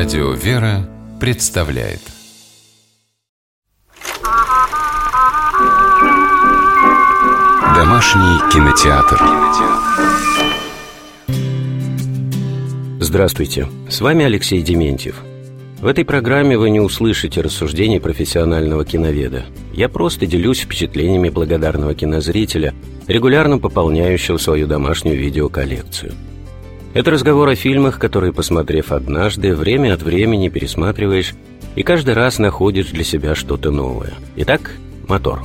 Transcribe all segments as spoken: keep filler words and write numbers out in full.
Радио «Вера» представляет Домашний кинотеатр. Здравствуйте, с вами Алексей Дементьев. В этой программе вы не услышите рассуждений профессионального киноведа. Я просто делюсь впечатлениями благодарного кинозрителя, регулярно пополняющего свою домашнюю видеоколлекцию. Это разговор о фильмах, которые, посмотрев однажды, время от времени пересматриваешь и каждый раз находишь для себя что-то новое. Итак, мотор.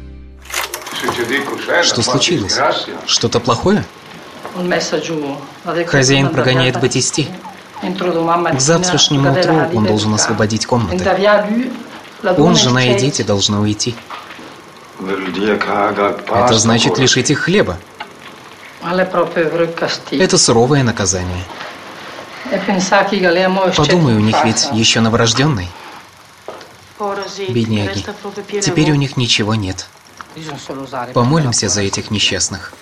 Что случилось? Что-то плохое? Хозяин прогоняет Батисти. К завтрашнему утру он должен освободить комнаты. Он, жена и дети должны уйти. Это значит лишить их хлеба. Это суровое наказание. Подумай, у них ведь еще новорожденный. Бедняги. Теперь у них ничего нет. Помолимся за этих несчастных.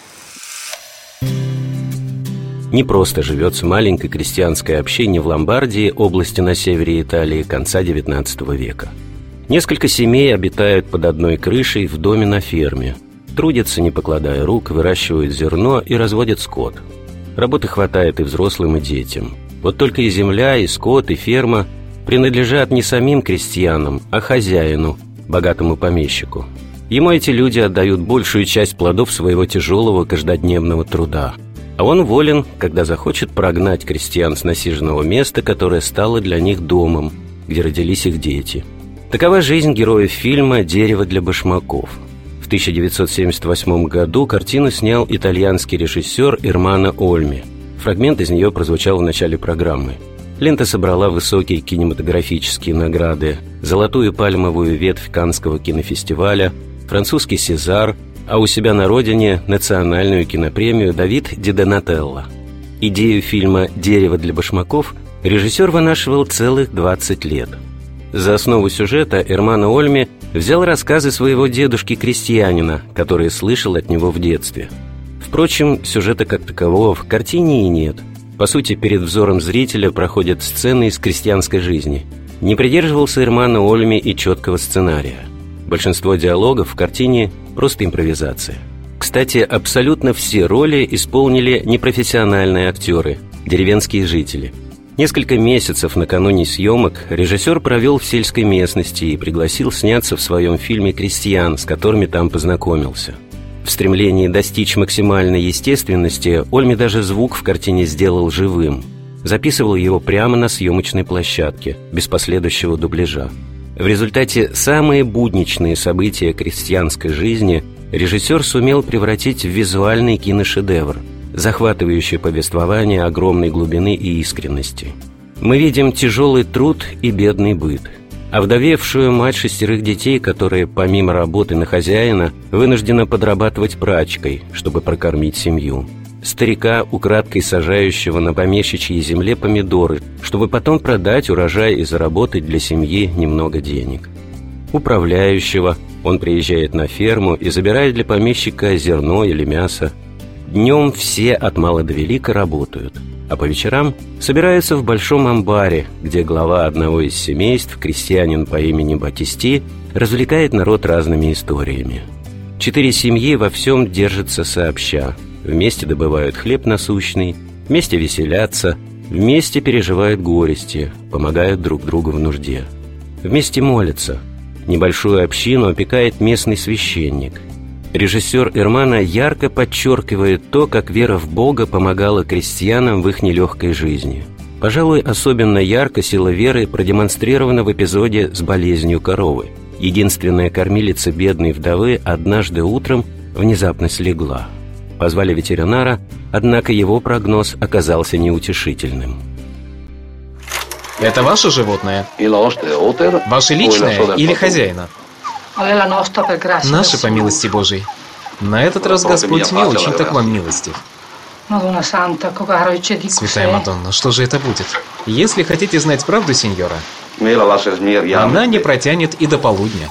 Не просто живется маленькое крестьянское общение в Ломбардии, области на севере Италии конца девятнадцатого века. Несколько семей обитают под одной крышей в доме на ферме. Трудятся, не покладая рук, выращивают зерно и разводят скот. Работы хватает и взрослым, и детям. Вот только и земля, и скот, и ферма принадлежат не самим крестьянам, а хозяину, богатому помещику. Ему эти люди отдают большую часть плодов своего тяжелого каждодневного труда. А он волен, когда захочет, прогнать крестьян с насиженного места, которое стало для них домом, где родились их дети. Такова жизнь героев фильма «Дерево для башмаков». В тысяча девятьсот семьдесят восьмом году картину снял итальянский режиссер Эрмано Ольми. Фрагмент из нее прозвучал в начале программы. Лента собрала высокие кинематографические награды: золотую пальмовую ветвь Каннского кинофестиваля, французский «Сезар», а у себя на родине национальную кинопремию «Давид Ди Донателло». Идею фильма «Дерево для башмаков» режиссер вынашивал целых двадцать лет. За основу сюжета Эрмано Ольми взял рассказы своего дедушки-крестьянина, которые слышал от него в детстве. Впрочем, сюжета как такового в картине и нет. По сути, перед взором зрителя проходят сцены из крестьянской жизни. Не придерживался Эрмано Ольми и четкого сценария. Большинство диалогов в картине – просто импровизация. Кстати, абсолютно все роли исполнили непрофессиональные актеры, деревенские жители. Несколько месяцев накануне съемок режиссер провел в сельской местности и пригласил сняться в своем фильме крестьян, с которыми там познакомился. В стремлении достичь максимальной естественности Ольми даже звук в картине сделал живым. Записывал его прямо на съемочной площадке, без последующего дубляжа. В результате самые будничные события крестьянской жизни режиссер сумел превратить в визуальный киношедевр, захватывающее повествование огромной глубины и искренности. Мы видим тяжелый труд и бедный быт, овдовевшую мать шестерых детей, которая помимо работы на хозяина вынуждена подрабатывать прачкой, чтобы прокормить семью, старика, украдкой сажающего на помещичьей земле помидоры, чтобы потом продать урожай и заработать для семьи немного денег, управляющего, он приезжает на ферму и забирает для помещика зерно или мясо. Днем все от мала до велика работают, а по вечерам собираются в большом амбаре, где глава одного из семейств, крестьянин по имени Батисти, развлекает народ разными историями. Четыре семьи во всем держатся сообща. Вместе добывают хлеб насущный, вместе веселятся, вместе переживают горести, помогают друг другу в нужде. Вместе молятся. Небольшую общину опекает местный священник. Режиссер Эрмано ярко подчеркивает то, как вера в Бога помогала крестьянам в их нелегкой жизни. Пожалуй, особенно ярко сила веры продемонстрирована в эпизоде с болезнью коровы. Единственная кормилица бедной вдовы однажды утром внезапно слегла. Позвали ветеринара, однако его прогноз оказался неутешительным. Это ваше животное? Ваше личное или хозяина? Наше, по милости Божией. На этот раз Господь не очень-то к вам милостив. Святая Мадонна, что же это будет? Если хотите знать правду, сеньора, она не протянет и до полудня.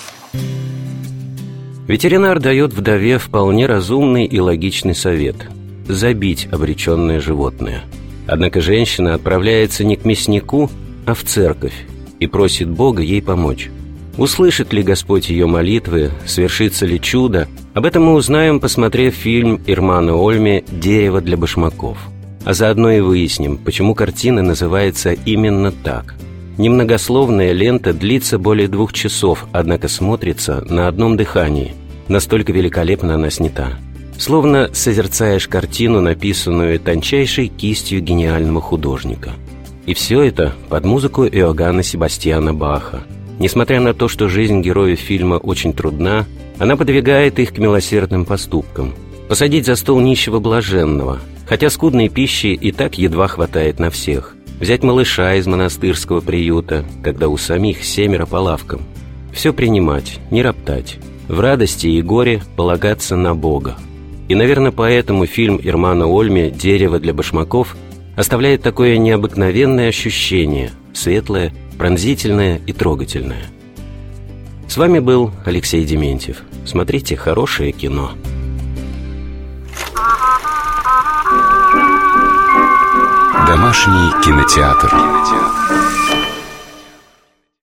Ветеринар дает вдове вполне разумный и логичный совет – забить обреченное животное. Однако женщина отправляется не к мяснику, а в церковь и просит Бога ей помочь. Услышит ли Господь ее молитвы, свершится ли чудо, об этом мы узнаем, посмотрев фильм Ирмана Ольме «Дерево для башмаков». А заодно и выясним, почему картина называется именно так. Немногословная лента длится более двух часов, однако смотрится на одном дыхании. Настолько великолепно она снята. Словно созерцаешь картину, написанную тончайшей кистью гениального художника. И все это под музыку Иоганна Себастьяна Баха. Несмотря на то, что жизнь героев фильма очень трудна, она подвигает их к милосердным поступкам. Посадить за стол нищего блаженного, хотя скудной пищи и так едва хватает на всех. Взять малыша из монастырского приюта, когда у самих семеро по лавкам. Все принимать, не роптать. В радости и горе полагаться на Бога. И, наверное, поэтому фильм Ирмана Ольме «Дерево для башмаков» оставляет такое необыкновенное ощущение, светлое, пронзительное и трогательное. С вами был Алексей Дементьев. Смотрите хорошее кино. Домашний кинотеатр.